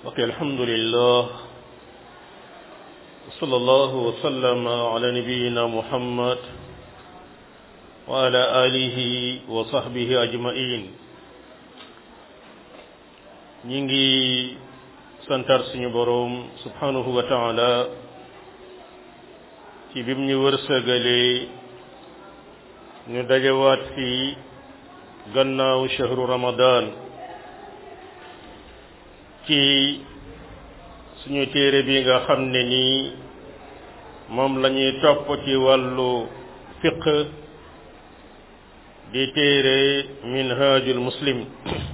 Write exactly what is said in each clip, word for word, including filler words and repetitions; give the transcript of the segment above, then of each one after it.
ok alhamdulillah wa sallallahu wa sallama ala nabiyyina muhammad wa ala alihi wa sahbihi ajma'in. ñi ngi santar suñu boroom subhanahu wa ta'ala ci bim ñu wërsëgale ñu dajewaat fi gannaaw shahru ramadan ci suñu téere bi nga xam ne nii moom la ñuy topp ci wàllu fiqh di téere minhajul muslim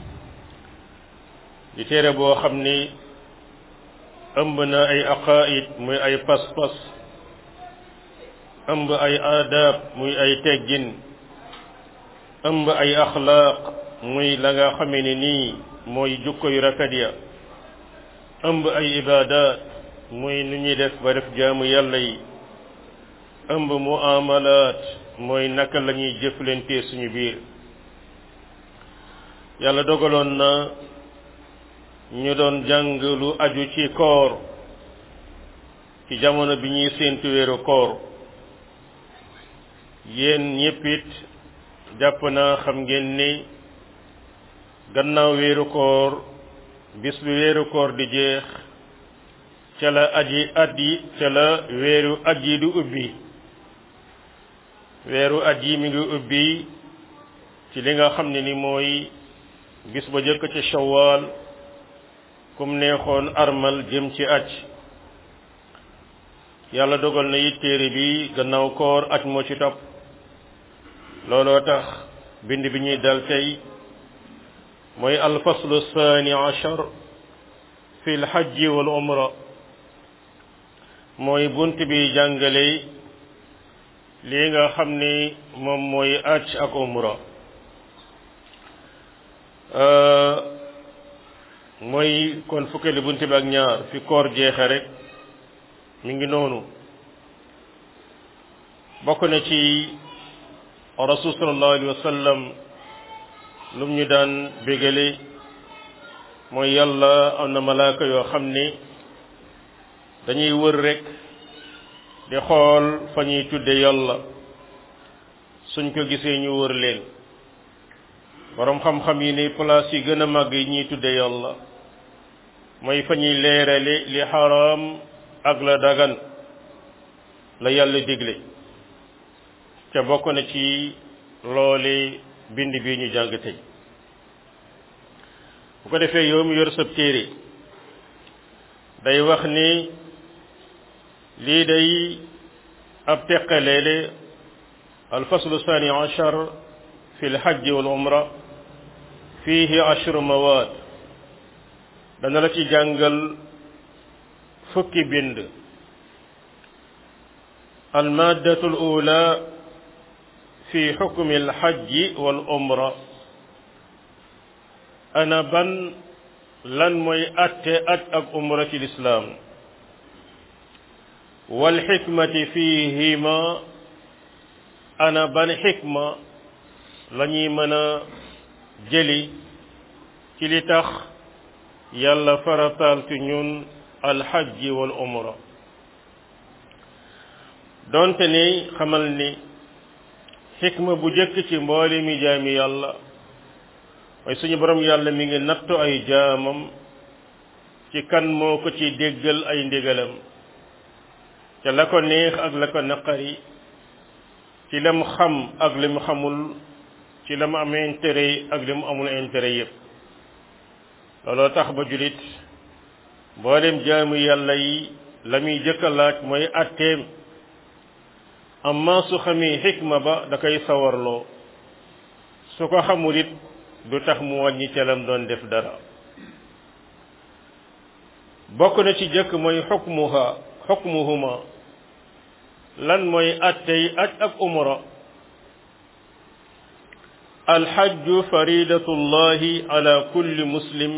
di téere boo xam ni ëmb na ay aqaid muy ay pas-pas ëmb ay adab muy ay teggin ëmb ay axlaaq muy la nga xamee ne nii mooy jukko yu rafet ya ëmb ay ibadat muy nu ñuy def ba def jaamu yàlla yi ëmb muamalat mooy naka la ñuy jëflante suñu biir. yàlla dogaloon na ñu doon jàng lu aju ci koor ci jamono bi ñuy séentu weeru koor. yéen ñépp it jàpp naa xam ngeen ni gannaaw weeru koor bis bi weeru koor di jeex ca la aji at yi ca la weeru at yi du ubbi weeru at yi mi ngi ubbi ci li nga xam ne ni mooy bis ba jëkk ci shawwal kum neexoon armal jëm ci aj. yàlla dogal na it téere bi gannaaw koor aj moo ci topp. looloo tax bind bi ñuy dal tey mooy alfaslu thani ashar fi lxajji wal umra mooy bunt bi jàngale lii nga xam ni moom mooy aj ak umra. mooy kon fukkeeli bunt bi ak ñaar fi koor jeexe rek mi ngi noonu. bokk na ci rasul sallallahu alayhi wa sallam lum ñu daan bégale mooy yàlla am na malaaka yoo xam ni dañuy wër rek di xool fa ñuy tudde yàlla suñ ko gisee ñu wër leen. boroom xam-xam yi ni place yi gën a màgg yi ñuy tudde yàlla mooy fa ñuy leerale li xaraam ak la dagan la yàlla digle ca bokk na ci loole bind bi ñu jàng tey. bu ko defee yow mi yor sab téere day wax ni lii day ab teqaleele alfaslu thani ashar fi lhajj wal umra fihi ashru mawaad dana la ci jàngal fukki bind. almaddatu al ula fi xukmi alxajji wal umra ana ban lan mooy atte aj ak umra ci lislaam wal xikmati fihima ana ban xikma la ñuy mën a jëli ci li tax yàlla farataal ci ñun alxajji wal umra. donte ni xamal ni xikma bu jëkk ci mboole mi jaami yàlla mooy suñu borom yàlla mi ngi nattu ay jaamam ci kan moo ko ci déggal ay ndigalam ca la ko neex ak la ko naqari ci la mu xam ak li mu xamul ci la mu am intérêt ak li mu amul intérêt yépp. looloo tax ba julit mboolem jaamu yàlla yi la muy jëkk a laaj mooy atteem amma su xamee xikma ba da koy sawarloo su ko xamul it du tax mu wàññi ca lam doon def dara. bokk na ci jëkk mooy xukmuha xukmuhuma lan mooy attey aj ak umra. alxajju faridatullahi ala kulli muslim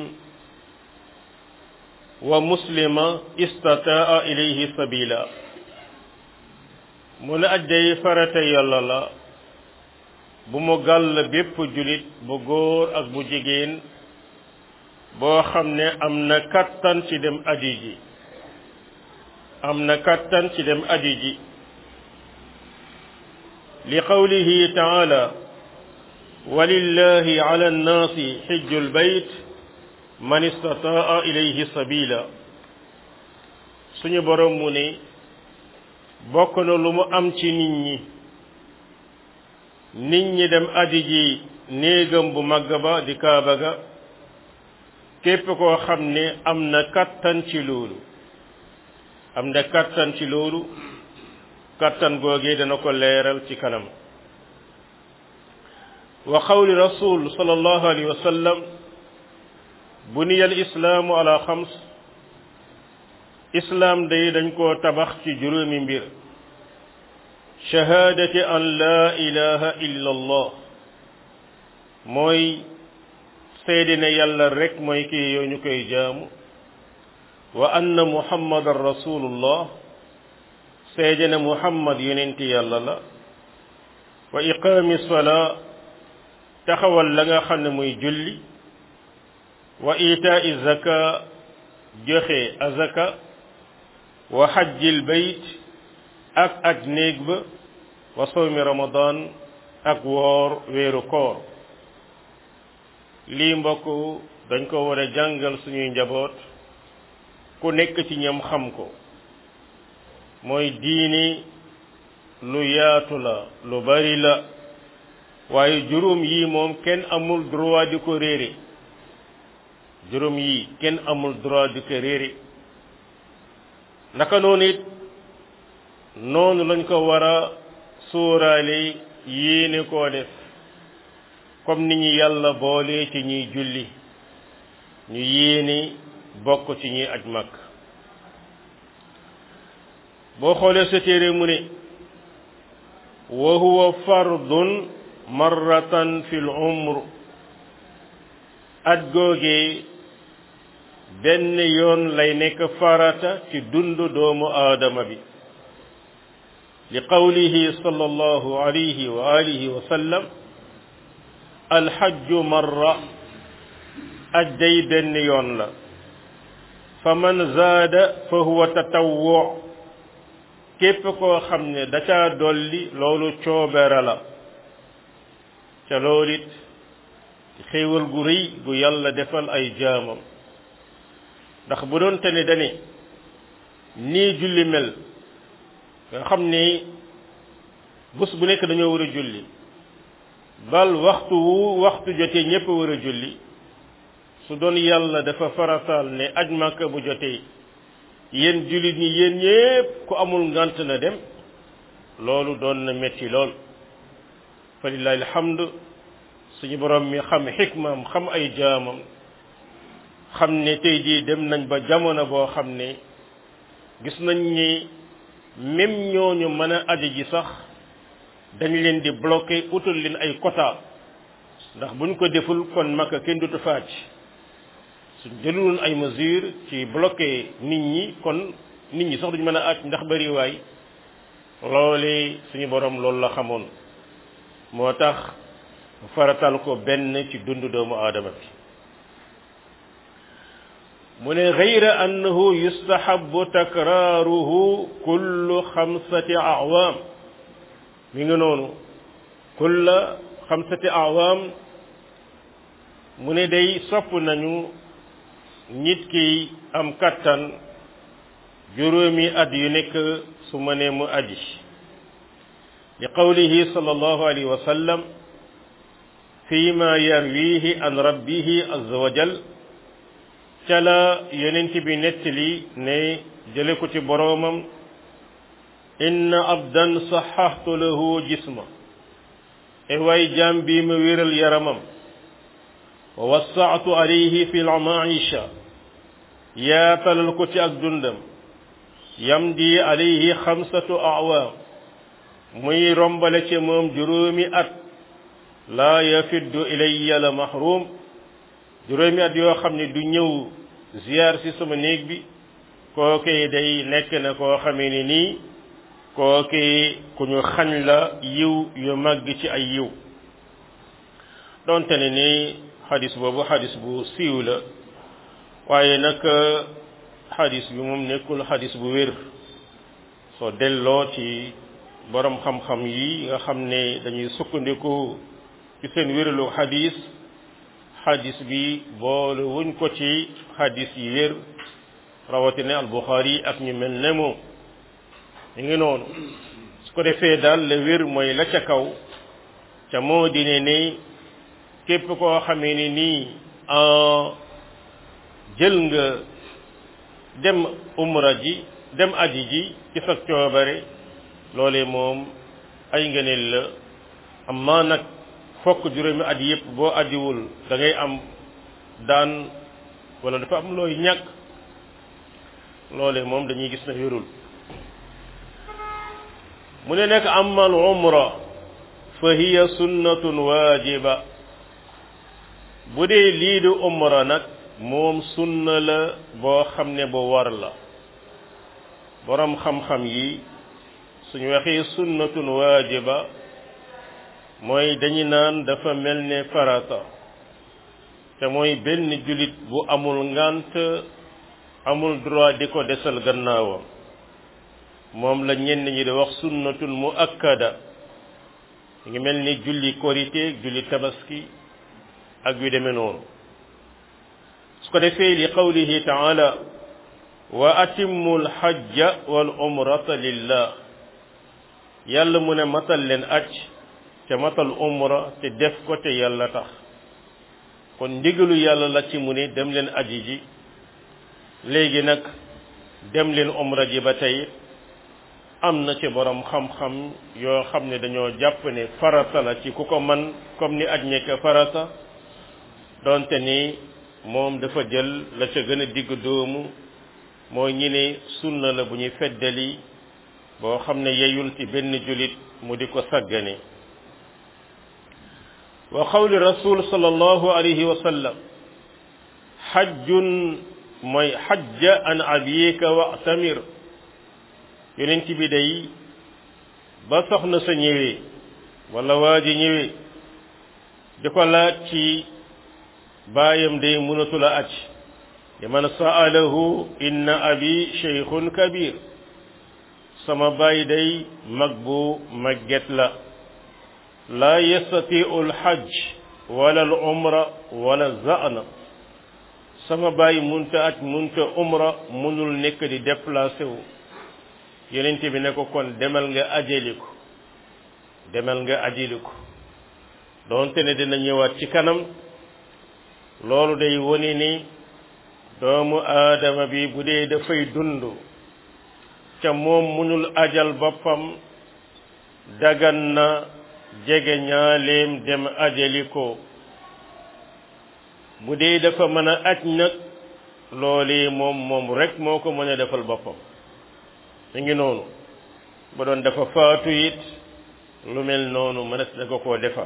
wa muslima istataa ilayhi sabila mu ne aj day farata yàlla la bu mu gàll bépp julit bu góor ak bu jigéen boo xam ne am na kattan ci dem aji ji am na kattan ci dem aji ji li qawlihi taala walillahi ala nnaasi xijjul bayt man istataa ilayhi sabila suñu borom mu ne bokk na lu mu am ci nit ñi nit ñi dem aji ji néegam bu màgg ba di kaaba ga képp koo xam ne am na kattan ci loolu am na kattan ci loolu kattan googee dana ko leeral ci kanam wa qawli rasul sallallahu alayhi wa sallam buniya al islaamu ala xams islaam day dañ koo tabax ci juróomi mbir shahaadati an laa ilaha illa allah mooy seede ne yàlla rek mooy kii yoo ñu koy jaamu wa anna muhammadan rasulullah seede ne muhammad yonenti yàlla la wa iqaami salaa taxawal la nga xam ne muy julli wa itaa zaka joxe azaka wa xajjil bayt ak aj néeg ba wa sawmi ramadan ak woor weeru koor lii mbokk dañ ko war a jàngal suñuy njaboot ku nekk ci ñam xam ko mooy diini lu yaatu la lu bari la waaye juróom yi moom kenn amul droit di ko réere juróom yi kenn amul droit di ko réere naka noonu it noonu lañ ko war a sóoraale yéene koo def comme ni ñu yàlla boole ci ñuy julli ñu yéene bokk ci ñuy aj Makka boo xoolee sa téere mu ne wa huwa fardun marratan fil umr aj googee benn yoon lay nekk farata ci dundu doomu aadama bi li qawlihi sallallahu alayhi wa alihi wa sallam alxajju marra aj day benn yoon la fa man zaada fa huwa tatawwu képp koo xam ne da caa dolli loolu coobera la ca loolu it xéewal gu rëy gu yàlla defal ay jaamam ndax bu doon te ne dane nii julli mel nga xam ne bés bu nekk dañoo war a julli bal waxtu wu waxtu jotee ñépp war a julli su doon yàlla dafa farataal ne aj Makka bu jotee yéen jullit ñi yéen ñépp ku amul ngant na dem loolu doon na metti lool fa lillahi alhamdu suñu borom mi xam xikmaam xam ay jaamam xam ne tey jii dem nañ ba jamono boo xam ne gis nañ ni même ñooñu mën a aji ji sax dañ leen di bloqué utal leen ay quota ndax buñ ko deful kon Makka kenn dutu faaj suñ jëluloon ay mesures ci bloqué nit ñi kon nit ñi sax duñ mën a aj ndax bari waay loole suñu borom loolu la xamoon moo tax faratal ko benn ci dundu doomu aadama bi mu ne gayra annahu yustahabu takraaruhu kullu xamsati awaam mi ngi noonu kulla xamsati awaam mu ne day sopp nañu nit ki am kattan juróomi at yu nekk su mënee mu aji li qawlihi sallallahu alayhi wa sallam fi ma yarwihi an rabbihi azza wa jal ca la yonent bi nettali ne jële ko ci boroomam inna abdan saxaxtu lahu jisma e way jaam bi ma wéral yaramam wa wasaatu alayhi fi lmaisha yaatalal ko ci ak dundam yamdi alayhi xamsatu awaam muy rombale ci moom juróomi at laa yafiddu ilayya la mahrum juróomi at yoo xam ne du ñëw ziyaar ci sama néeg bi kookee day nekk na koo xamee ni nii kookee ku ñu xañ la yiw yu màgg ci ay yiw donte ne ni xadis boobu xadis bu siiw la waaye nag xadis bi moom nekkul xadis bu wér soo delloo ci borom xam-xam yi nga xam ne dañuy sukkandiku ci seen wéralu xadis xadis bi boole wuñ ko ci xadis yi wér rawatina al Buxaari ak ñu mel ne moom ñu ngi noonu su ko defee daal la wér mooy la ca kaw ca moo di ne ne képp koo xamee ne nii jël nga dem umra ji dem aji ji ci sa coobare loolee moom ay ngëneel la amma nag fokk juróomi at yépp boo ajiwul da ngay am daan wala dafa am looy ñàkk loolee moom dañuy gis na wérul mu ne nekk amal umra fa hiya sunnatun waajiba bu dee lii di umra nag moom sunna la boo xam ne bu war la borom xam-xam yi suñu waxee sunnatun waajiba mooy dañu naan dafa mel ne farata te mooy benn jullit bu amul ngant amul droit di ko desal gannaawam moom la ñenn ñi di wax sunnatun muakkada ngi mel ni julli korité julli tabaski ak yu demee noonu su ko defee li qawlihi taala wa atimmu alhajja wal umrata lillah yàlla mu ne matal leen aj te matal umra te def ko te yàlla tax kon ndigalu yàlla la ci mu ne dem leen aji ji léegi nag dem leen umra ji ba tey am na ci borom xam-xam yoo xam ne dañoo jàpp ne farata la ci ku ko man comme ni aj nekk farata donte ni moom dafa jël la ca gën a digg doomu mooy ñi ne sunna la bu ñuy feddali boo xam ne yeyul ci benn julit mu di ko saggane wa qawli rasul sallallahu alayhi wa sallam hajjun mooy hajja an abika wa'tamir yonent bi day ba soxna sa ñëwee wala waa ji ñëwee di ko laaj ci baayam day mënatula aj liman sa'alahu inna abi shaykhun kabir sama baay day mag bu magget la la yastati'u al-hajj wala al-umra wala za'na sama baay munta aj munta umra munul nekk di déplacé wu yonent bi ne ko kon demal nga ajeli ko demal nga ajeli ko doonte ne dina ñëwaat ci kanam loolu day wone ni doomu aadama bi bu dee dafay dund ca moom munul ajal boppam dagan na jege ñaaleem dem ajali ko bu dee dafa mën a aj nag loolee moom moom rek moo ko mën a defal boppam mi ngi noonu ba doon dafa faatu it lu mel noonu mënees na ko koo defal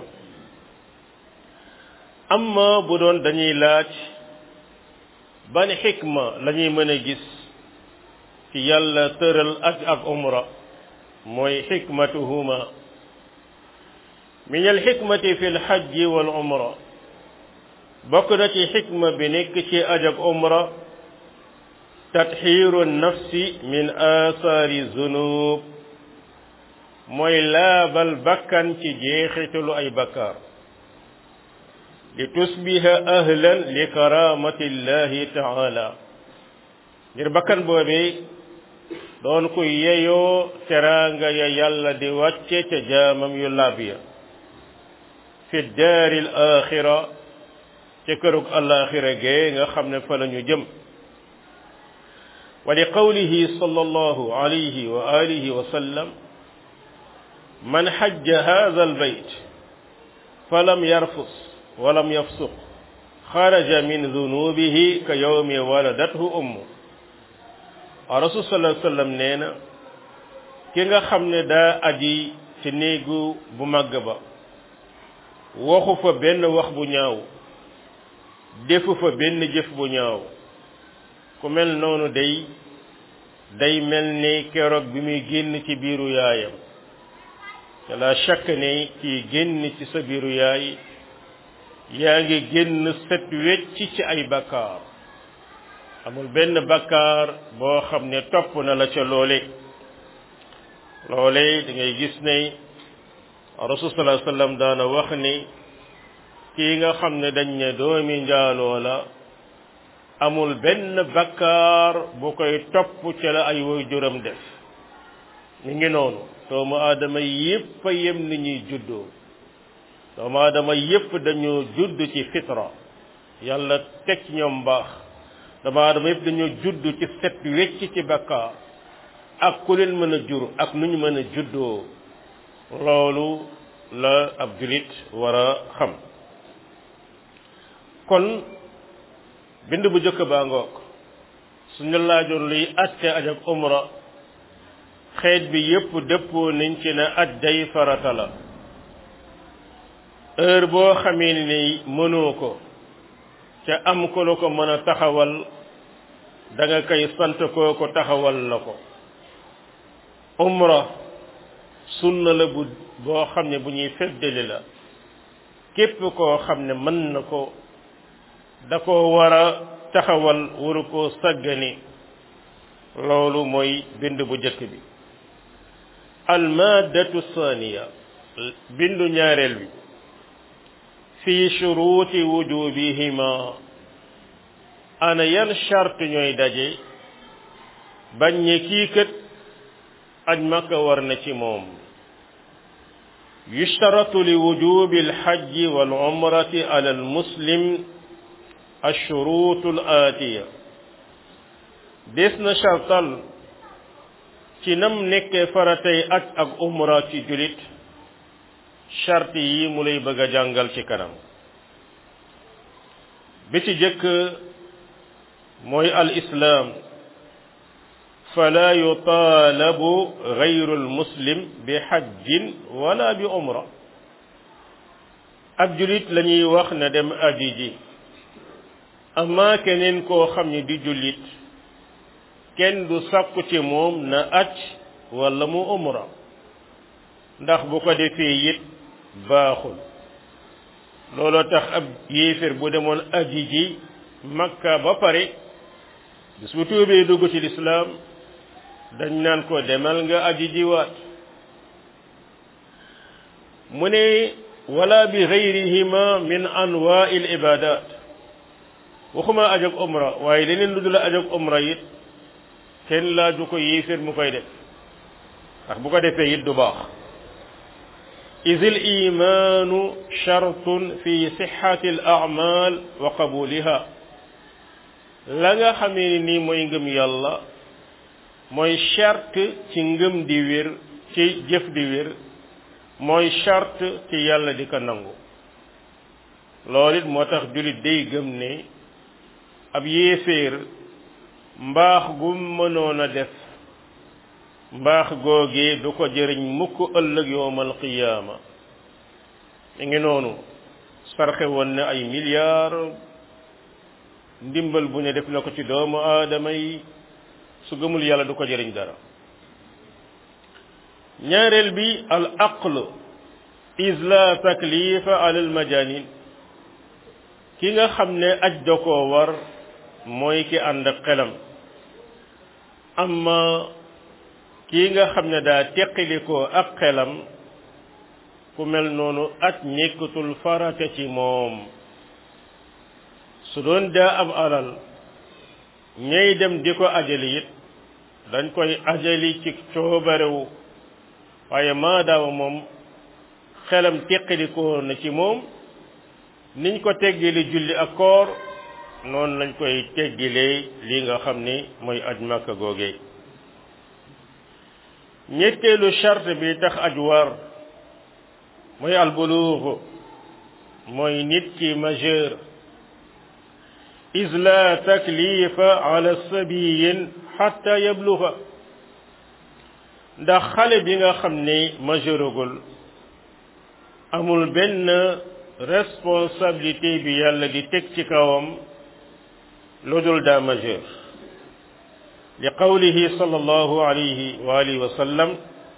amma bu doon dañuy laaj ban xikma la ñuy mën a gis ci yàlla tëral aj ak umra mooy xikmatuhuma min al xikmati fi l xajji wal umra bokk na ci xikma bi nekk ci aj ak umra tatxiiru nafsi min asaari zunub mooy laabal bakkan ci jeexitalu ay bakkaar li tusbiha ahlan li karamati llahi taala ngir bakkan boobee doon ko yeyoo teraanga ya yàlla di wàcce ca jaamam yu laab ya fi daari l axira ca kërug alaxira gee nga xam ne fa la ñu jëm wa li qawlihi sallallahu alayhi wa alihi wa sallam man hajja hadha al bayt falam yarfus walam yafsuq xaraja min dunubihi ka yawmi waladathu ummu rasul sallallahu alayhi wa sallam nee na ki nga xam ne daa aji ci néegu bu màgg ba waxu fa benn wax bu ñaaw defu fa benn jëf bu ñaaw ku mel noonu day day mel ni keroog bi muy génn ci biiru yaayam te la chaque ne kii génn ci sa biiru yaay yaa ngi génn set wecc ci ay bakkaar amul benn bakkaar boo xam ne topp na la ca loole loole da ngay gis ne rasul sallallahu alayhi wasallam daana wax ni kii nga xam ne dañ ne doomi njaaloo la amul benn bakkaar bu koy topp ca la ay waajuram def mi ngi noonu doomu aadama yépp a yem ni ñuy juddoo doomu aadama yépp dañoo judd ci fitra yàlla teg ci ñoom baax doomu aadama yépp dañoo judd ci set wecc ci bakkaar ak ku leen mën a jur ak nu ñu mën a juddoo loolu la ab julit war a xam kon bind bu jëkk baa ngoog suñu laajoon luy atte aj ak umra xeet bi yépp dëppoo nañ ci ne aj day farata la heure boo xamee ni mënoo ko ca am ko la ko mën a taxawal da nga koy sant koo ko taxawal la ko umra sunna la bu boo xam ne bu ñuy feddali la képp koo xam ne mën na ko da ko war a taxawal waru koo saggani loolu mooy bind bu jëkk bi almaadatu thaniya bindu ñaareel bi fi shuruti wujubihima ana yan charte ñooy daje bañ ne kii kët aj Makka war na ci moom yushtaratu li wujubi alhajji wal umrati ala almuslim ashurutu al atiya des na chartal ci nam nekkee faratay aj ak umra ci julit charte yi mu lay bëgg a jàngal ci kanam bi ci jëkk mooy al islam fala yutaalabu gayru al muslim bi hajjin wala bi umra ab julit la ñuy wax na dem aji ji amma keneen koo xam ne di jullit kenn du sàkku ci moom na aj wala mu umra ndax bu ko defee it baaxul looloo tax ab yéefér bu demoon aji ji Makka ba pare bis bu tuubee dugg ci lislaam dañ naan ko demal nga aji ji waat mu ne wala bi gayrihima min anwaa'il ibadat waxuma aj ak umra waaye leneen lu dul aj ak umra it kenn laaju ko yéeféer mu koy def ndax bu ko defee it du baax izil imaanu shartun fi sixati al a'mal wa qabuliha la nga xamee ni nii mooy ngëm yàlla mooy charte ci ngëm di wér ci jëf di wér mooy charte ci yàlla di ko nangu loolu it moo tax jullit day gëm ne ab yéeféer mbaax gu mënoon a def mbaax googee du ko jëriñ mukk ëllëg yowmal qiyaama mi ngi noonu sarxe woon na ay milliards ndimbal bu ne def na ko ci doomu aadama yi su gëmul yàlla du ko jëriñ dara ñaareel bi al aql is la taklifa ala al majanin ki nga xam ne aj da koo war mooy ki ànd ak xelam amma kii nga xam ne daa teqalikoo ak xelam ku mel noonu aj nekkatul farata ci moom su doon daa am alal ñay dem di ko ajali it dañ koy ajali ci coobarewu waaye maadaama moom xelam teqalikoo na ci moom niñ ko teggili julli ak koor noonu lañ koy teggilee li nga xam ni mooy aj Makka googee ñetteelu charte bi tax aj war mooy albuluux mooy nit ki majeur is la taklifa ala sabiyin hatta yabluga ndax xale bi nga xam ne majeuragul amul benn responsabilité bi yàlla di teg ci kawam lu dul daa majeur li qawlihi sallallahu alayhi wa alihi wa sallam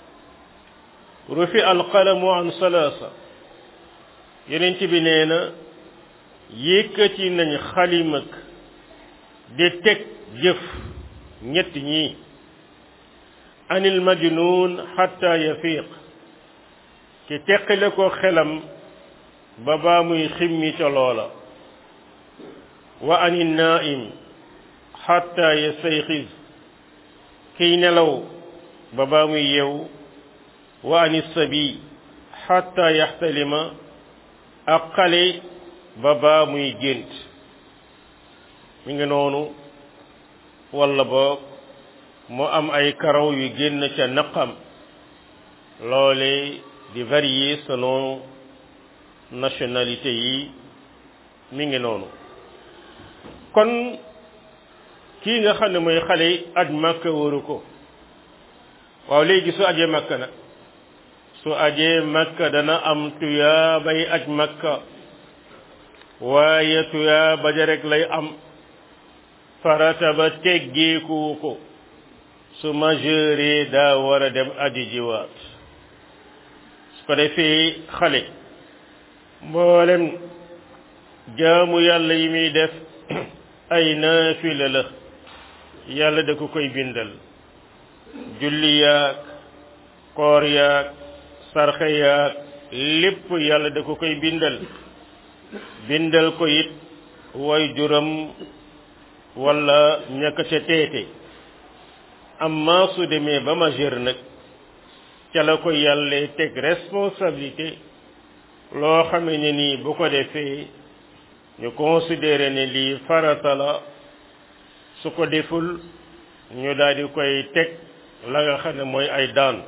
rufi alqalamu an salaasa yeneen bi nee na yëkkati nañ xalimak di teg jëf ñett ñi anil majnun hatta yafiq ki teqale ko xelam ba baa muy ximmi ca loola wa anil naim hatta yastayqiz kiy nelaw ba baa muy yeewu wa anis sabi hatta yaxtalima ak xale ba baa muy gént mi ngi noonu walla boog mu am ay karaw yu génn ca naqam loole di varier selon nationalité yi mi ngi noonu kon kii nga xam ne mooy xale aj Makka waru ko waaw léegi su ajee Makka nag su ajee Makka dana am tuyaabay aj Makka waaye tuyaaba ja rek lay am farata ba teggeeku ko su majeure daa war a dem aji jiwaat su ko defee xale mboolem jaamu yàlla yi muy def ay naafila la yàlla da ko koy bindal julli yaag koor yaag sarxe yaag lépp yàlla da ko koy bindal bindal ko it way juram wala ñaka ca teete amma su demee ba majeur nag ca la ko yàlla teg responsabilité loo xamee ne nii bu ko defee ñu considéré ne lii farata la su ko deful ñu daal di koy teg la nga xam ne mooy ay daan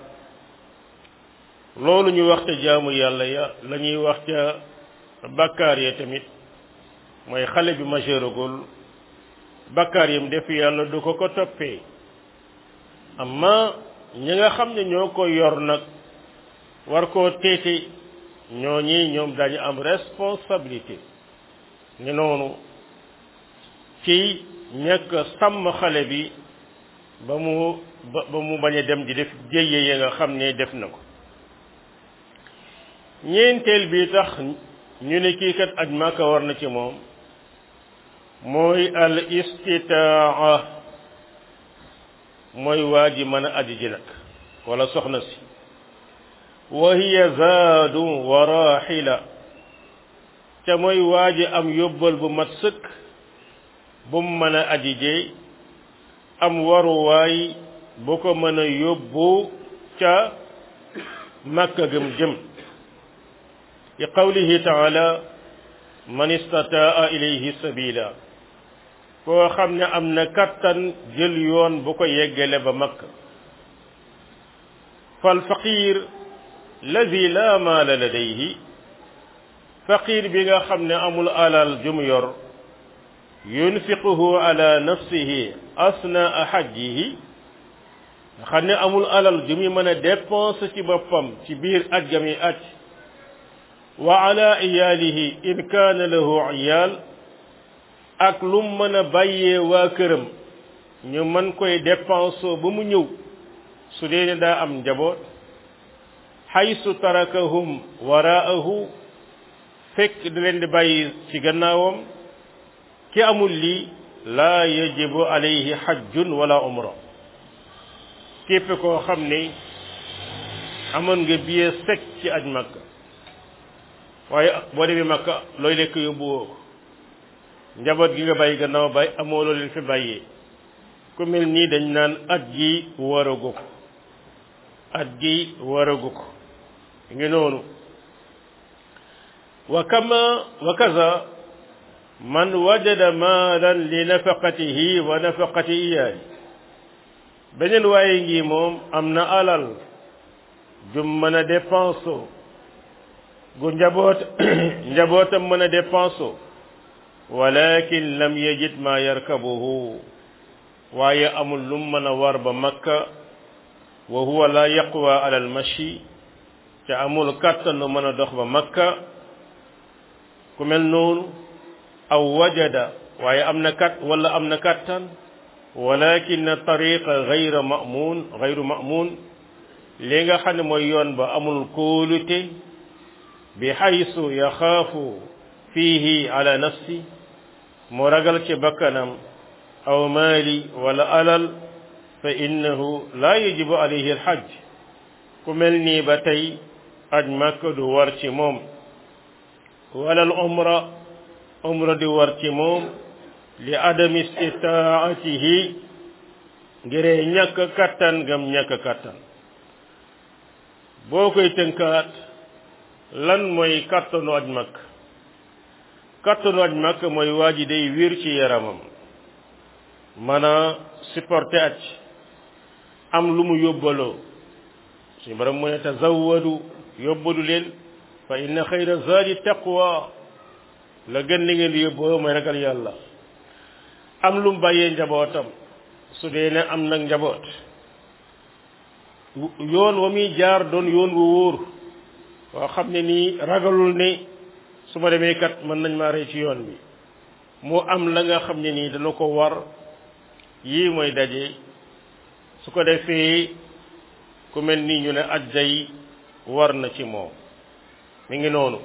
loolu ñu wax ca jaamu yàlla ya la ñuy wax ca bakkaar ya tamit mooy xale bi majeuragul bakkaar yam def yàlla du ko ko toppee amma ñi nga xam ne ñoo ko yor nag war koo teete ñooñi ñoom dañu am responsabilité ni noonu ci ñàkk sàmm xale bi ba mu ba mu bañ a dem di def jéye ya nga xam ne def na ko ñeenteel bi tax ñu ne kii kat aj Makka war na ci moom mooy al istitaa mooy waa ji mën a aji ji nag wala soxna si wa hiya zaadu wa raxila te mooy waa ji am yóbbal bu mat sëkk bu mu mën a aji jee am waruwaay bu ko mën a yóbbu ca Makka gëm jëm li qawlihi taala man istataa ilayhi sabila koo xam ne am na kattan jël yoon bu ko yeggale ba Makka fal faqir lazi la maala ladayhi faqir bi nga xam ne amul alal jum yor yunfiquhu ala nafsihi asnaa hajjihi nga xam ne amul alal ju muy mën a dépense ci boppam ci biir aj ga muy aj wa ala iyaalihi in kaana lahu iyaal ak lu mën a bàyyee waa këram ñu mën koy dépense ba mu ñëw su dee ne daa am njaboot haysu tarakahum waraahu fekk di leen di bàyyi ci gannaawam ki amul lii laa yajibu alayhi hajjun wala umra képp koo xam ne amoon nga billet sec ci aj Makka waaye boo demee Makka looy lekk yóbbuwoo ko njaboot gi nga bàyyi gannaaw bàyyi amoo loo leen fi bàyyee ku mel nii dañ naan at gi waragu ko at gi waragu ko ngi noonu wa kama wa kaza man wajada maalan li nafaqatihi wa nafaqati iyaali beneen waaye ngi moom am na alal jum mën a dépense gu njaboot njabootam mën a dépense walakin lam yajid ma yarkabuhu waaye amul lum mën a war ba Makka wa huwa la yaqwa ala almashi te amul kàttan lu mën a dox ba Makka ku mel noonu aw wajada waaye am na kat wala am na kàttan walakin tariqa gayra ma'mun gayru ma'mun li nga xam ne mooy yoon ba amul kóolute bi haysu yaxaafu fiihi ala nafsi mu ragal ci bakkanam aw maali wala alal fa innahu la yajibu alayhi alhajj ku mel nii ba tey aj Makka du war ci moom wala al umra umra di war ci moom li adami istitaatihi ngiree ñàkk kattan gam ñàkk kattan boo koy tënkaat lan mooy kattanu aj Makka kattanu aj Makka mooy waa ji day wér ci yaramam mën a supporter aj am lu mu yóbbaloo suñu borom mu ne tazawwadu yóbbalu leen fa inna xayra zaadi taqwa la gën li ngeen di yóbboo mooy ragal yàlla am lu mu bàyyee njabootam su dee ne am nag njaboot yoon wa muy jaar doon yoon wu wóor waa xam ne nii ragalul ne su ma demee kat mën nañ maa rey ci yoon bi mu am la nga xam ne nii dana ko war yii mooy daje su ko defee ku mel nii ñu ne aj day war na ci moom mi ngi noonu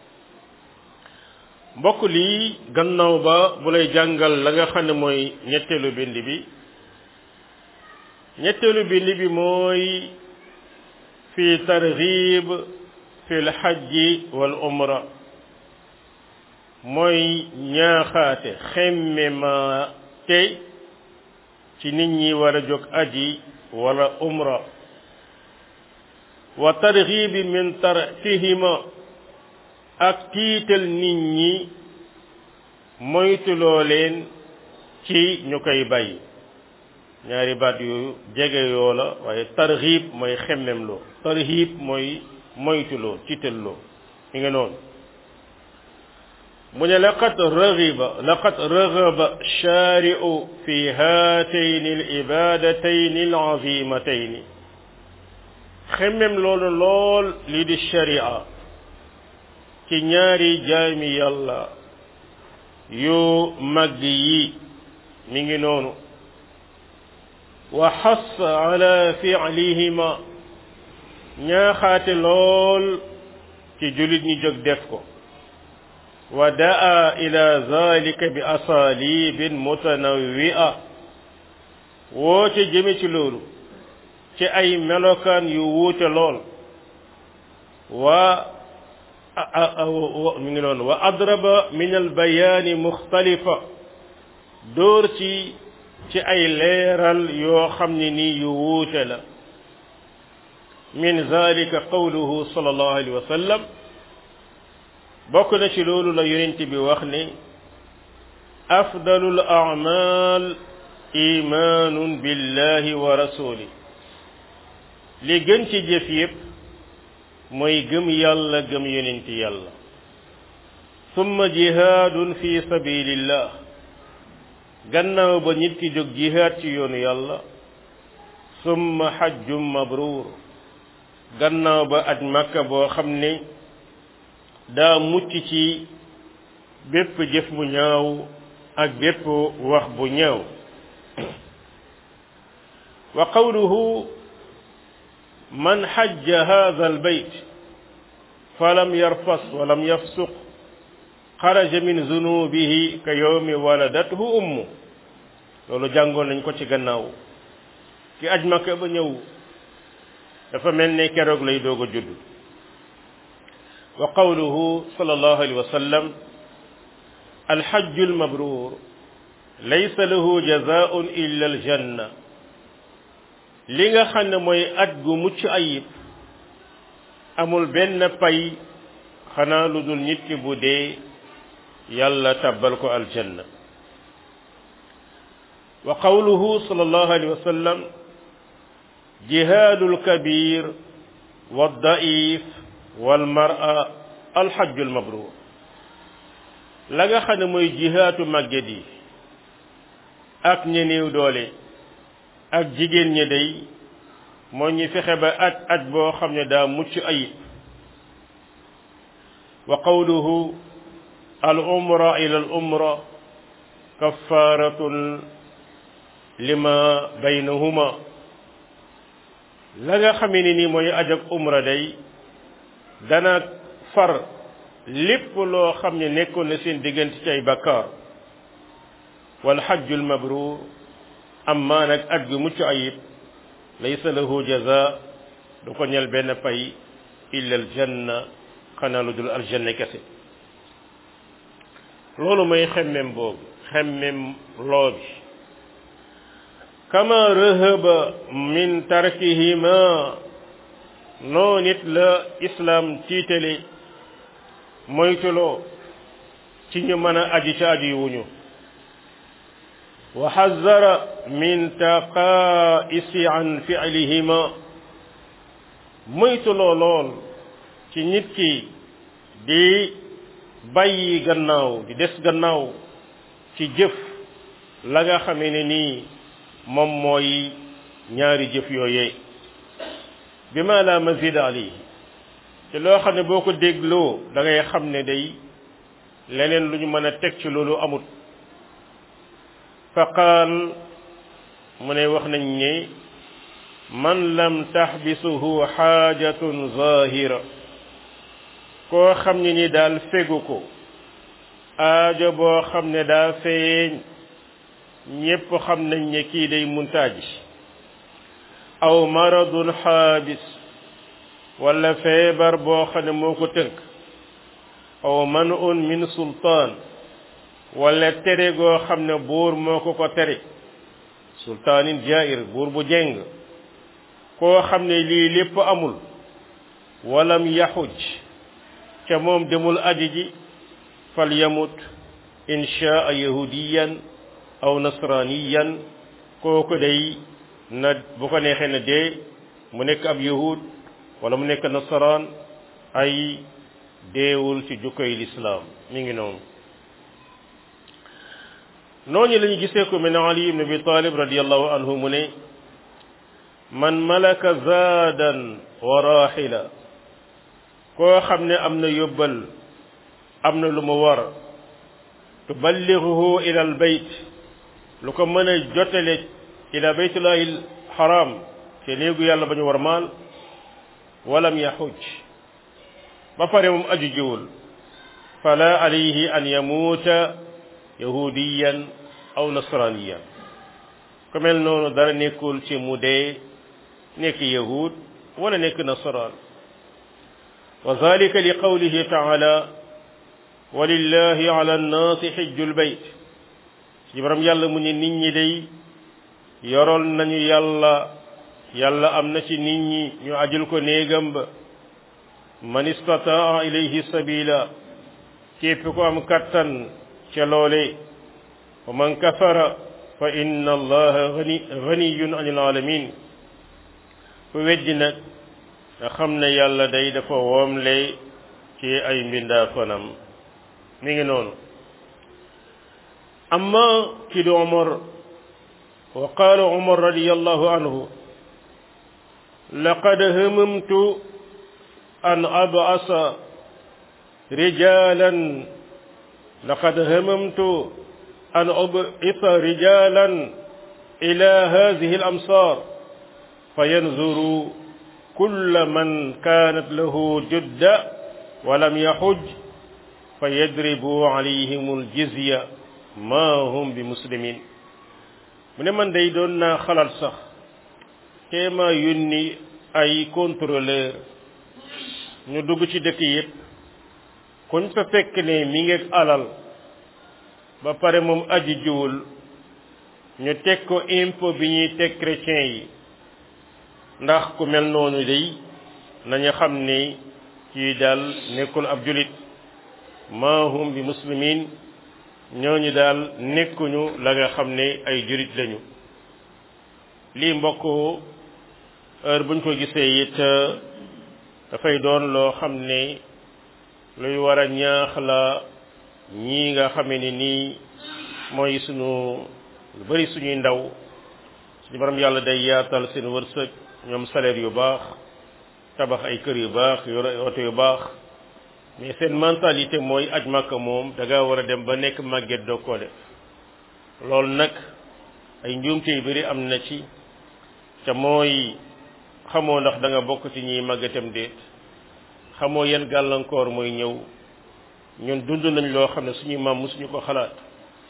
mbokk lii gannaaw ba bu lay jàngal la nga xam ne mooy ñetteelu bind bi ñetteelu bind bi mooy fi targhib fi lxajji wal umra mooy ñaaxaate xemme ma tey ci nit ñi war a jóg aji wala umra wa targhibi min tarkihima ak tiital nit ñi moytuloo leen ci ñu koy bàyyi ñaari baat yu jege yoo la waaye targhib mooy xemmemloo tarhib mooy moytuloo tiitalloo mi nga noonu mu ne laqad raghiba laqad raghaba shari'u fi haatayni al ibadatayni al azimatayni xemmem loolu lool lii di sharia ci ñaari jaami yàlla yu màgg yi mi ngi noonu wa xass ala fi'lihima ñaaxaate lool ci jullit ñi jóg def ko wa daa ila zalika bi asalibin mutanawwi'a woote jëme ci loolu ci ay melokaan yu wuute lool wa mi ngi noonu wa adraba min al bayaani muxtalifa dóor ci ci ay leeral yoo xam ne nii yu wuute la min zalika qawluhu sallallahu alayhi wa sallam bokk na ci loolu la yonent bi wax ne afdalul a'mal imanun billahi wa rasuli li gën ci jëf yépp mooy gëm yàlla gëm yonent yàlla summa jihaadun fi sabilillah gannaaw ba nit ki jóg jihaad ci yoonu yàlla summa hajjum mabruur gannaaw ba aj Makka boo xam ne daa mucc ci bépp jëf bu ñaaw ak bépp wax bu ñaaw wa qawluhu man hajja hadha albayt falam yarfas walam yafsuq xaraja min zunubihi ka yawmi waladathu ummu loolu jàngoon nañ ko ci gannaaw ki aj Makka ba ñëw dafa mel ne keroog lay doog a judd wa qawluhu sallallahu alayhi wa sallam alhajju almabrur laysa lahu jazaa'un illa aljanna li nga xam ne mooy aj gu mucc ayib amul benn pay xanaa lu dul nit ki bu dee yàlla tabbal ko aljanna wa qawluhu sallallahu alayhi wa sallam jihaadul kabir wa daif wal mar'a alhajjul mabrur la nga xam ne mooy jihaatu màgget yi ak ñi néew doole ak jigéen ñi day moo ñu fexe ba aj aj boo xam ne daa mucc ayib wa qawluhu al umra ila al umra kaffaratun lima baynahuma la nga xamee ni nii mooy aj ak umra day dana far lépp loo xam ne nekkoon na seen diggante ci ay bakkaar wal hajjul mabrur amma nag at gu mucc ayib laysa lahu jaza du ko ñel benn pay illa al janna xanaa lu dul aljanna kese loolu mooy xemmem boobu xemmem loo bi kama rëhëba min tarkihima noo nit la islam tiitale moytuloo ci ñu mën a aji ca aji wuñu wa xazara min taqaisi an fi'lihima moytuloo lool ci nit ki di bàyyi gannaaw di des gannaaw ci jëf la nga xamee ne nii moom mooy ñaari jëf yooyee bi ma la mazid alayhi te loo xam ne boo ko dégloo da ngay xam ne day leneen lu ñu mën a teg ci loolu amut fa qaal mu ne wax nañ ne man lam taxbisuhu xaajatun zahira koo xam ne ni daal fegu ko aajo boo xam ne daa feeñ ñépp xam nañ ne kii day muntaaji aw maradun xaabis wala feebar boo xam ne moo ko tënk aw man'un min sultaan wala tere goo xam ne buur moo ko ko tere sultaanin jair buur bu jeng koo xam ne lii lépp amul walam yaxuj ca moom demul aji ji fal yamut inshaa yahudiyan aw nasraniyan kooku day na bu ko neexee na dee mu nekk ab yahud wala mu nekk nasaraan ay deewul ci jukkoy lislaam mi ngi noonu noonu la ñu gisee ko min Ali ibn Abi Talib radiyallahu anhu mu ne man malaka zaadan wa raxila koo xam ne am na yóbbal am na lu mu war tuballighuhu ila al bayt lu ko mën a jotale ila baytullahi al haram te néegu yàlla ba ñu war maal walam yaxuj ba pare moom aju jiwul fala alayhi an yamuuta yahudiyan aw nasraniyan ku mel noonu dara nekkul ci mu dee nekk yahud wala nekk nasaraan wa zalika li qawlihi taala walillahi ala annaasi xijjul bayt ci borom yàlla mu ne nit ñi day yorol nañu yàlla yàlla am na ci nit ñi ñu ajul ko néegam ba man istataa ilayhi sabila képp ko am kattan ca loole wa man kafara fa inna allaha gani ganiyun anil alamin ku weddi nag nga xam ne yàlla day dafa woomle ci ay mbindaa fanam mi ngi noonu amma ki di Umar wa qaala Umar radiyallahu anhu laqad hamamtu an ab'asa rijalan laqad hamamtu an ub'itha rijalan ila hadhihi al-amsar fayanzuru kulla man kanat lahu judda wa lam yahuj fayadribu alayhim al-jizya ma hum bi muslimin mu ne man day doon naa xalaat sax teema yónni ay contrôleur ñu dugg ci dëkk yëpp kuñ fa fekk ne mi ngi alal ba pare moom aji jiwul ñu teg ko impôt bi ñuy teg chrétien yi ndax ku mel noonu day nañu xam ne kii daal nekkul ab julit ma hum bi muslimin ñooñu daal nekkuñu la nga xam ne ay julit lañu lii mbokk heure buñ ko gisee it dafay doon loo xam ne luy war a ñaax la ñii nga xamee ne nii mooy sunu lu bari suñuy ndaw suñu borom yàlla day yaatal seen wërsëg ñoom salaire yu baax tabax ay kër yu baax yor ay oto yu baax mais seen mentalité mooy aj Makka moom da ngaa war a dem ba nekk màgget doo ko def loolu nag ay njuumte yu bari am na ci te mooy xamoo ndax da nga bokk ci ñiy màggetam déet xamoo yan gàllankoor mooy ñëw ñun dund nañ loo xam ne suñu maam mosuñu ko xalaat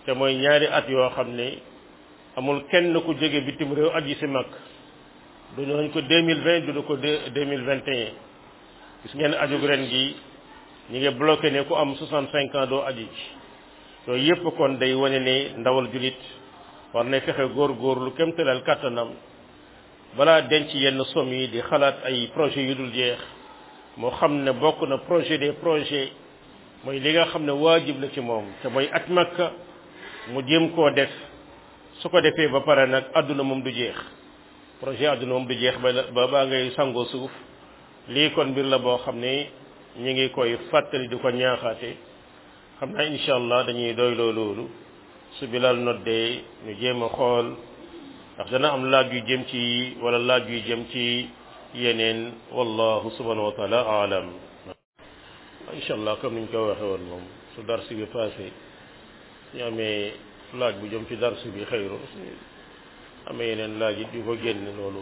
te mooy ñaari at yoo xam ne amul kenn ku jóge bitim réew aji si mag du nañ ko deux mille vingt du ko deux mille vingt et un gis ngeen ajug ren gi ñi ngi bloqué ne ku am soixante cinq ans doo aji ci yooyu yëpp kon day wane ne ndawal julit war na fexe góor-góorlu kémtalal kàttanam balaa denc yenn somme yi di xalaat ay projet yu dul jeex moo xam ne bokk na projet des projets mooy li nga xam ne waajib la ci moom te mooy at Makka mu jéem koo def su ko defee ba pare nag àdduna moom du jeex projet àdduna moom du jeex ba ba baa ngay sangoo suuf lii kon mbir la boo xam ne ñu ngi koy fàttali di ko ñaaxaate xam naa incha allah dañuy doyloo loolu su Bilal noddee ñu jéem a xool ndax dana am laaj yu jëm ci wala laaj yu jëm ci yeneen wallahu subhanahu wa taala aalam incha allah comme niñ ko waxe woon moom su darsi bi passé ñu amee laaj bu jëm ci darsi bi xëyru su amee yeneen laaj it yu ko génne loolu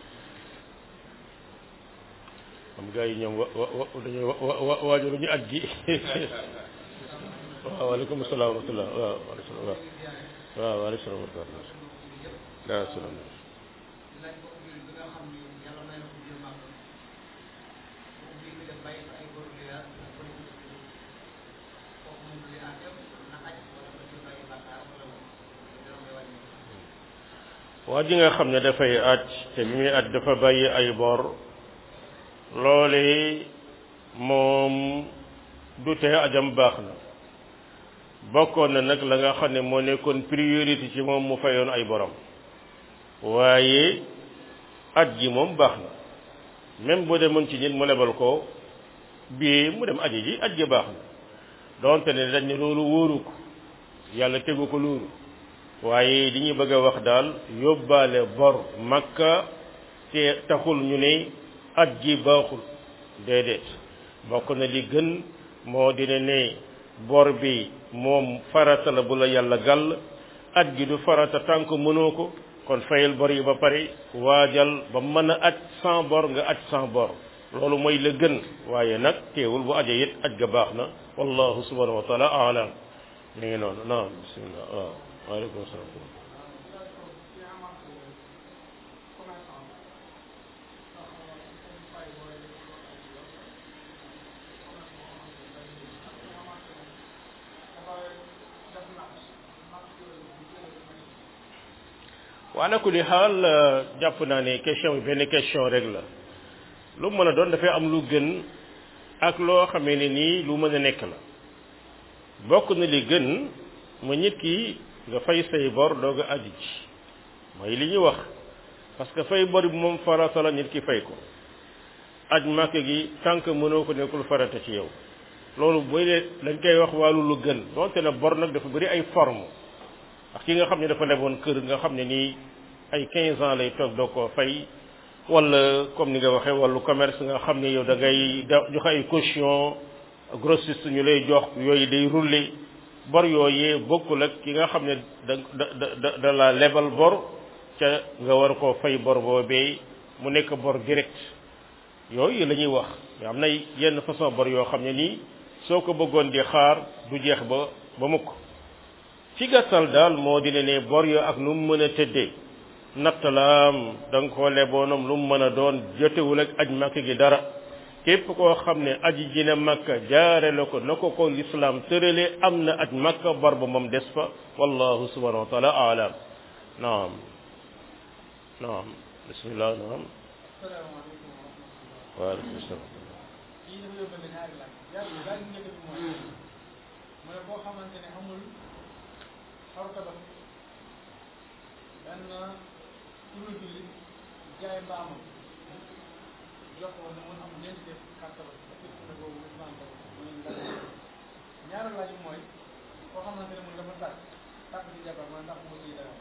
am gars yi ñoom wa wa dañuy wa waajalu ñu at gi waaw waaleykum salaam wa rahmatullah waaw waaw waaw waaleykum salaam wa rahmatullah daa salaam waa ji nga xam ne dafay aj te bi muy aj dafa bàyyi ay bor loole moom du tee ajam baax na bokkoon na nag la nga xam ne moo nekkoon priorité ci moom mu fayoon ay borom waaye aj gi moom baax na même boo demoon ci nit mu lebal ko bii mu dem aji ji aj gi baax na donte ne dañ ne loolu wóoru ko yàlla tegu ko loolu waaye li ñu bëgg a wax daal yóbbaale bor Makka te taxul ñu ne aj gi baaxul déedéet bokk na li gën moo dina ne bor bi moom farata la bu la yàlla gàll aj gi du farata tànk mënoo ko kon fayal bor yi ba pare waajal ba mën a aj sans bor nga aj sans bor loolu mooy la gën waaye nag teewul bu aje it aj ga baax na wallahu subhanahu wa taala aalam mi ngi noonu naam bismillah waaw waaleykum salaam waa na ku li xaal jàpp naa ne question bi benn question rek la lu mën a doon dafay am lu gën ak loo xamee ne nii lu mën a nekk la bokk na li gën ma nit ki nga fay say bor doog a aji ci mooy li ñuy wax parce que fay bor bi moom farata la nit ki fay ko aj màkk gi tànk mënoo ko nekkul farata ci yow loolu booy lee dañ koy wax wàllu lu gën donte na bor nag dafa bëri ay forme ndax ki nga xam ne dafa leboon kër nga xam ne nii ay quinze ans lay toog doo ko fay wala comme ni nga waxee wàllu commerce nga xam ne yow da ngay joxe ay caution grossiste ñu lay jox yooyu day rouler bor yooyee bokkul ak ki nga xam ne da da da da la lebal bor ca nga war koo fay bor boobee mu nekk bor direct yooyu la ñuy wax mais am na yenn façon bor yoo xam ne nii soo ko bëggoon di xaar du jeex ba ba mukk ci gàttal daal moo di ne bor yoo ak nu mu mën a tëddee nattalaam da nga koo leboonam lu mu mën a doon jotewul ak aj màkk gi dara képp koo xam ne aji ji na Makka jaare la ko na ko ko lislaam tërale am na aj Makka bor ba moom des fa wallahu subhanahu wa taala aalam naam naam bismillah naam waaleykum salaam ñaar laaj mooy koo xamante ne mooy dafa tàkk tàkk ci jabar mooy ndax mu ciy dara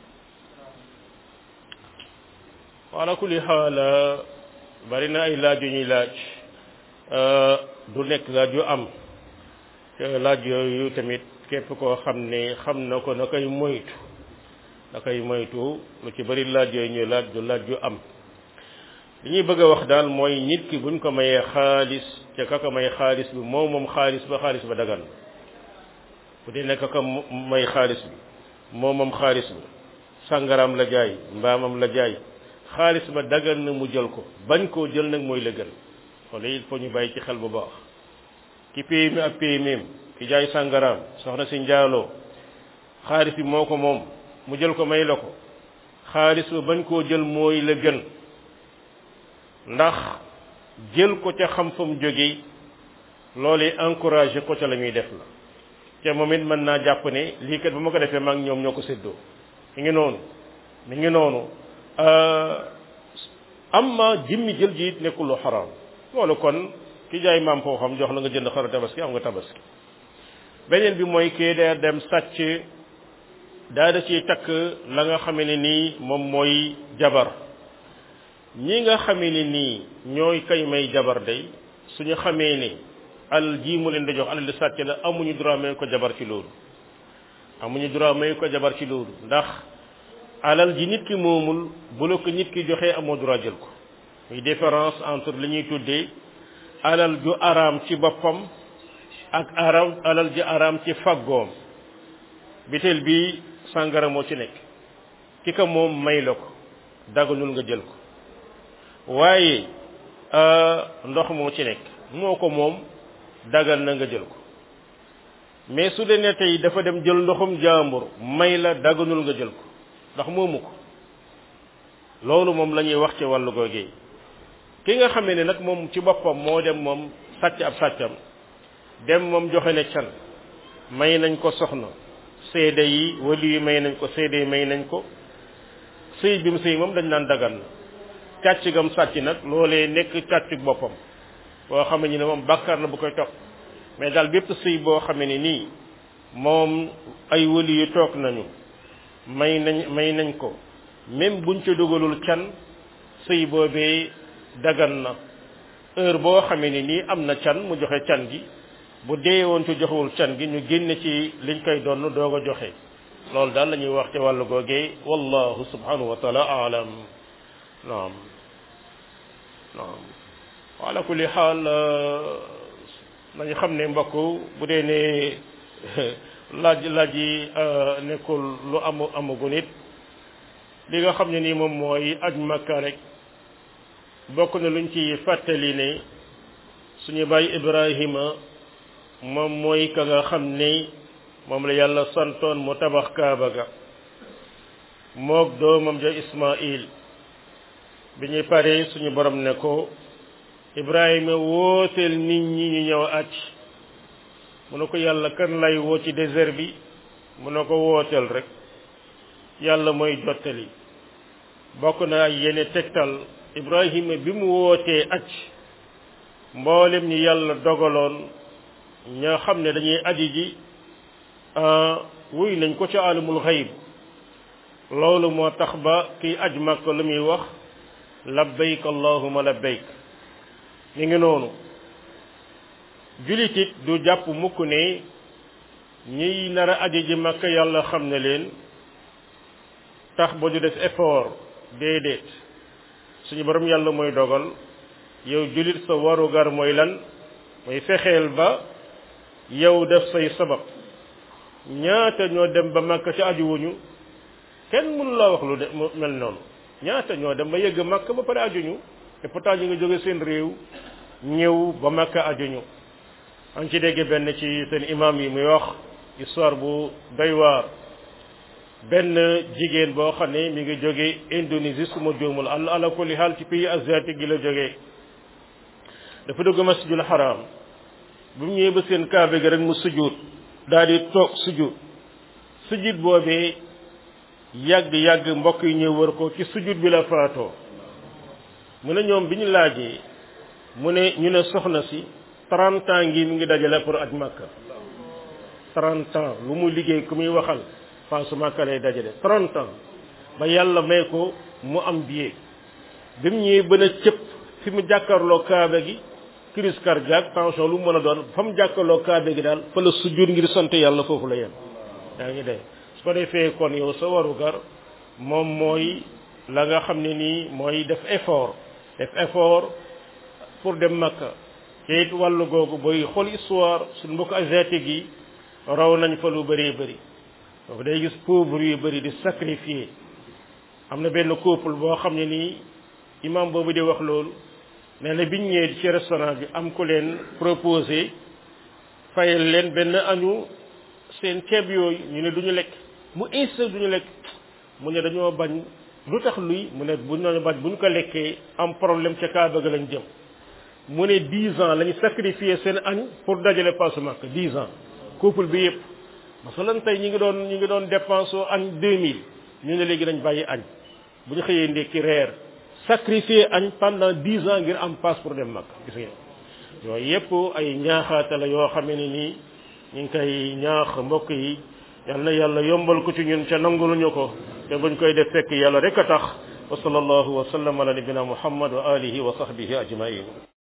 wala kulli xaal bari na ay laaj yu ñuy laaj du nekk laaj yu am laaj yooyu tamit képp koo xam ne xam na ko na koy moytu na koy moytu lu ci bari laaj yooyu ñuy laaj du laaj yu am li ñuy bëgg a wax daal mooy nit ki buñ ko mayee xaalis te ka ko may xaalis bi moom moom xaalis ba xaalis ba dagan bu dee nekk ko may xaalis bi moomam xaalis ba sàngaraam la jaay mbaamam la jaay xaalis ba dagan na mu jël ko bañ koo jël nag mooy la gën xoole il faut ñu bàyyi ci xel bu baax ki P M ak P M M ki jaay sàngaraam soxna si njaaloo xaalis bi moo ko moom mu jël ko may la ko xaalis ba bañ koo jël mooy la gën ndax jël ko ca xam fa mu jógee loolu encouragé ko ca la muy def la te moom it mën naa jàpp ne lii kat ba ma ko defee mag ñoom ñoo ko séddoo mi ngi noonu mi ngi noonu amma jimmi jël ji it nekkul lu xaraam loolu kon ki jaay maam foo xam jox la nga jënd xaru tabaski am nga tabaski beneen bi mooy kii da dem sàcc daa da ciy takk la nga xamee ne nii moom mooy jabar ñi nga xamee ne nii ñooy kay may jabar day suñu xamee ne alal ji mu leen di jox alal di sàcc la amuñu droit may ko jabar ci loolu amuñu droit may ko jabar ci loolu ndax alal ji nit ki moomul bu la ko nit ki joxee amoo droit jël ko muy différence entre li ñuy tuddee alal ju araam ci boppam ak araam alal ji araam ci faggoom bitel bi sàngara moo ci nekk ki ko moom may la ko daganul nga jël ko waaye ndox moo ci nekk moo ko moom dagal na nga jël ko mais su dee ne tey dafa dem jël ndoxum jaambur may la daganul nga jël ko ndax moomu ko loolu moom la ñuy wax ci wàllu googee ki nga xamee ne nag moom ci boppam moo dem moom sàcc ab sàccam dem moom joxe ne can may nañ ko soxna seede yi wali yi may nañ ko seede yi may nañ ko sëy bi mu sëy moom dañ naan dagan na càcc gam sàcc nag loolee nekk càccug boppam boo xam ne moom bàkkaar la bu koy topp mais daal bépp sëy boo xamee ne nii moom ay wali yu toog nañu may nañ may nañ ko même buñ ca dugalul can sëy boobee dagan na heure boo xamee ne nii am na can mu joxe can gi bu dee woon ci joxewul can gi ñu génne ci liñ koy doon doog a joxe loolu daal la ñuy wax ci wàllu googee wallahu subhanahu wa taala aalam naam naam ala kulli xaal nañu xam ne mbokk bu dee ne laaj laaj yi nekkul lu amu amugu nit li nga xam ne nii moom mooy aj makka rek bokk na luñ ci fàttali ne suñu baay Ibrahima moom mooy ka nga xam ne moom la yàlla santoon mu tabax kaaba ga moog doomam ja Ismaïl bi ñuy paree suñu borom ne ko Ibrahima wooteel nit ñi ñu ñëw aj mu ne ko yàlla kan lay woo ci désert bi mu ne ko wooteel rek yàlla mooy jottali bokk na ay yene tegtal Ibrahima bi mu wootee aj mboolem ñi yàlla dogaloon ñoo xam ne dañuy aji ji wuy nañ ko ci alamul xayb loolu moo tax ba kiy aj Makka lu muy wax labbayk allahumma labbayk mi ngi noonu julitit du jàpp mukk ne ñiy nar a aji ji Makka yàlla xam ne leen tax ba du def effort déedéet suñu borom yàlla mooy dogal yow julit sa warugar mooy lan mooy fexeel ba yow def say sabab ñaata ñoo dem ba Makka ci ajuwuñu kenn mënu la wax lu de mel noonu ñaata ñoo dem ba yegg Makka ba pare ajuñu et pourtant ñu ngi jóge seen réew ñëw ba Makka ajuñu an ci dégg benn ci seen imam yi muy wax histoire bu doy waar benn jigéen boo xam ne mi ngi jóge Indonésie su ma juumul al ala kulli xaal ci pays asiatique gi la jógee dafa dugg masjidul haram bu mu ñëwee ba seen kaaba gi rek mu sujjuut daal di toog sujjuut sujjuut boobee yàgg yàgg mbokk yi ñëw wër ko ci sujjuut bi la faatoo mu ne ñoom bi ñu laajee mu ne ñu ne soxna si trente ans ngi mi ngi dajale pour aj Makka trente ans lu mu liggéey ku muy waxal paasu Makka lay dajale trente ans ba yàlla may ko mu am billet bi mu ñëwee bën a cëpp fi mu jàkkaarloo kaaba gi crise cardiaque tension lu mu mën a doon fa mu jàkkaarloo kaaba gi daal fa la sujjuut ngir sant yàlla foofu la yem yaa ngi dee su ko defee kon yow sa warugar moom mooy la nga xam ne nii mooy def effort def effort pour dem Makka te it wàllu googu booy xool histoire suñu mbokk asiatique yi raw nañ fa lu bëree bëri boobu day gis pauvre yu bëri di sacrifier am na benn couple boo xam ne nii imam boobu di wax loolu nee na biñ ñëwee ci restaurant bi am ku leen proposé fayal leen benn añu seen ceeb yooyu ñu ne duñu lekk mu insisté duñu lekk mu ne dañoo bañ lu tax luy mu ne bu ñu bañ bu ñu ko lekkee am problème ca Kaaba ga lañ jëm mu ne dix ans lañu sacrifié seen añ pour dajale passe Makka dix ans couple bi yëpp masalan tey ñi ngi doon ñi ngi doon dépensé añ deux mille ñu ne léegi nañ bàyyi añ bu ñu xëyee ndekki reer sacrifié añ pendant dix ans ngir am passe pour dem Makka gis ngeen yooyu yëpp ay ñaaxaata la yoo xam ne nii ñu ngi koy ñaax mbokk yi yal na yàlla yombal ko ci ñun ca nanguluñu ko te buñ koy def fekk yàlla rek a tax wa sallallahu wa sallam ala nabina muhammad wa alihi wa sahbihi ajmain